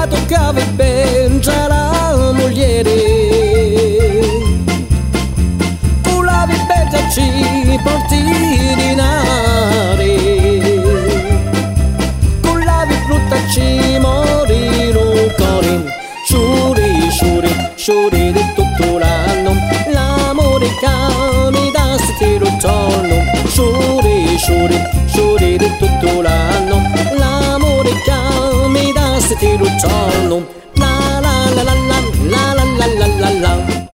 toccavi ben già la mogliere, culavi ben già ci porti dinari, culavi brutta ci mori cuore, sciuri, sciuri, sciuri di tutto l'anno, l'amore che mi dà sti ritorno, sciuri, sciuri, sciuri di tutto